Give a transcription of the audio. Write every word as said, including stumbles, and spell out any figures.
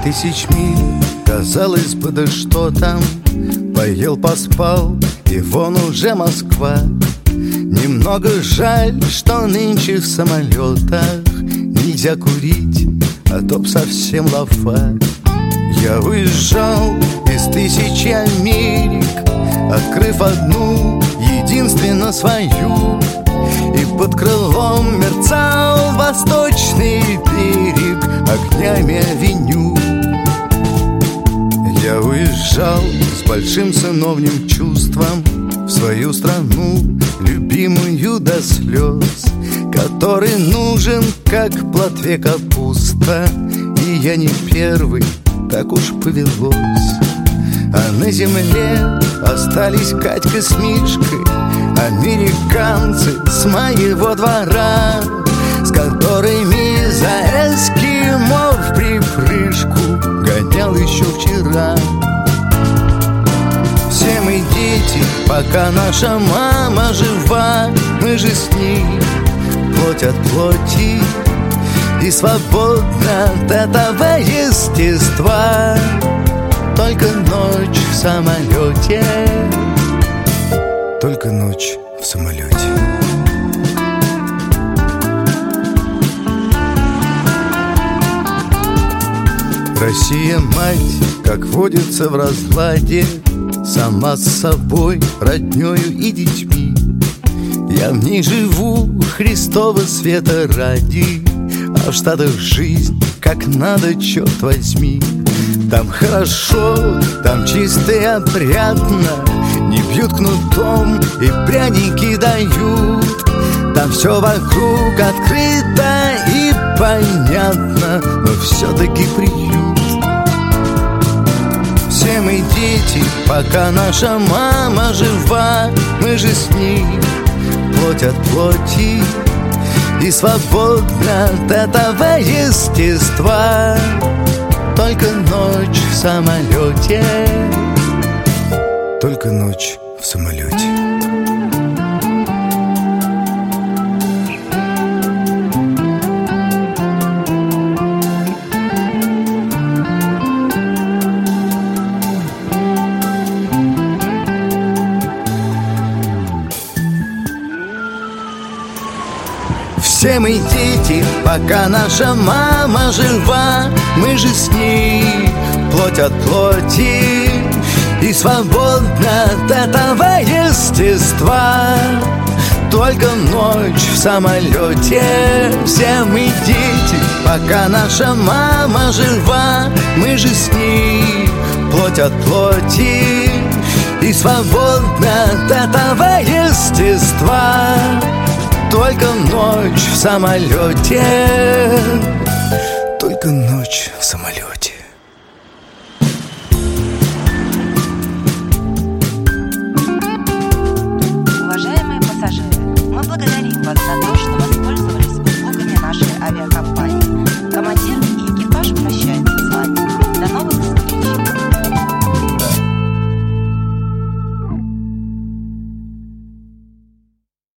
тысяч миль, казалось бы, да что там. Поел, поспал, и вон уже Москва. Немного жаль, что нынче в самолетах нельзя курить, а то б совсем лафа. Я уезжал из тысячи Америк, открыв одну, единственно свою. И под крылом мерцал восточный берег огнями авеню. Я уезжал с большим сыновним чувством в свою страну, любимую до слез, который нужен, как плотве капуста. И я не первый, так уж повелось. А на земле остались Катька с Мишкой, американцы с моего двора, с которыми за эскимо в припрыжку гонял еще вчера. Все мы дети, пока наша мама жива. Мы же с ней плоть от плоти и свободна от этого естества. Только ночь в самолете, только ночь в самолете. Россия, мать, как водится в разладе, сама с собой, роднёю и детьми. Я в ней живу, Христова света ради, а в Штатах жизнь как надо, черт возьми. Там хорошо, там чисто и опрятно, не бьют кнутом и пряники дают. Там все вокруг открыто и понятно, но все-таки приют. Все мы дети, пока наша мама жива. Мы же с ней плоть от плоти и свободна от этого естества. Только ночь в самолете, только ночь в самолете. Все мы дети, пока наша мама жива. Мы же с ней плоть от плоти и свободна от этого естества. Только ночь в самолете. Все мы дети, пока наша мама жива. Мы же с ней плоть от плоти и свободна от этого естества. Только ночь в самолете, только ночь в самолете. Уважаемые пассажиры, мы благодарим вас за то, что воспользовались услугами нашей авиакомпании. Командир и экипаж прощаются с вами. До новых